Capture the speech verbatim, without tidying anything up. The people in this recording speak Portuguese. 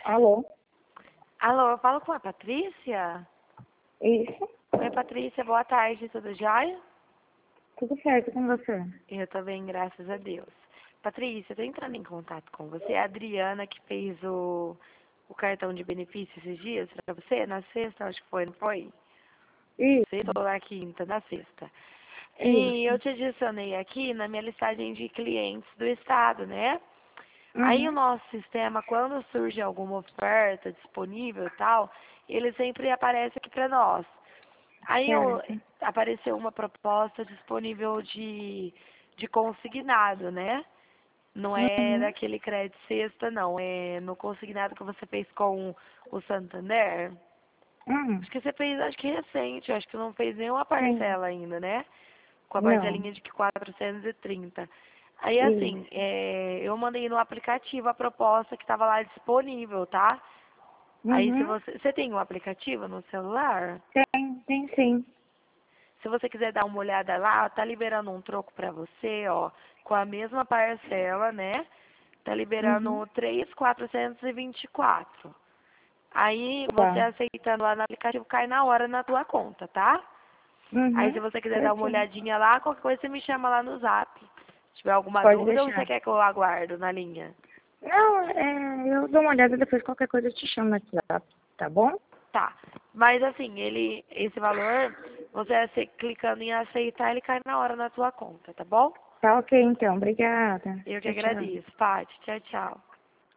Alô? Alô, eu falo com a Patrícia? Isso? Oi, Patrícia, boa tarde, tudo jóia? Tudo certo com você? Eu tô bem, graças a Deus. Patrícia, eu tô entrando em contato com você. É a Adriana que fez o, o cartão de benefício esses dias pra você, na sexta, acho que foi, não foi? Isso, Sexta ou na quinta, na sexta. E isso. eu te adicionei aqui na minha listagem de clientes do estado, né? Aí o Uhum. nosso sistema, quando surge alguma oferta disponível e tal, ele sempre aparece aqui para nós. Aí eu, Certo. apareceu uma proposta disponível de, de consignado, né? Não é Uhum. daquele crédito sexta, não. É no consignado que você fez com o Santander. Uhum. Acho que você fez, acho que recente, acho que não fez nenhuma Sim. parcela ainda, né? Com a Não. parcelinha de quatrocentos e trinta. Aí, assim, Isso. é, eu mandei no aplicativo a proposta que estava lá disponível, tá? Aí, se Uhum. você... Você tem um aplicativo no celular? Tem, tem sim. Se você quiser dar uma olhada lá, tá liberando um troco pra você, ó, com a mesma parcela, né? Tá Uhum. liberando três mil quatrocentos e vinte e quatro. Aí, você Tá. aceitando lá no aplicativo, cai na hora na tua conta, tá? Aí, se Uhum. você quiser dar uma Certinho. olhadinha lá, qualquer coisa você me chama lá no zap. Se tiver alguma Pode dúvida, ou você deixar. quer que eu aguardo na linha? Não, é, eu dou uma olhada depois, qualquer coisa eu te chamo no WhatsApp, tá bom? Tá. Mas assim, ele, esse valor, você ace- clicando em aceitar, ele cai na hora na tua conta, tá bom? Tá ok então, obrigada. Eu que Tchau, tchau. agradeço. Paty, tchau, tchau.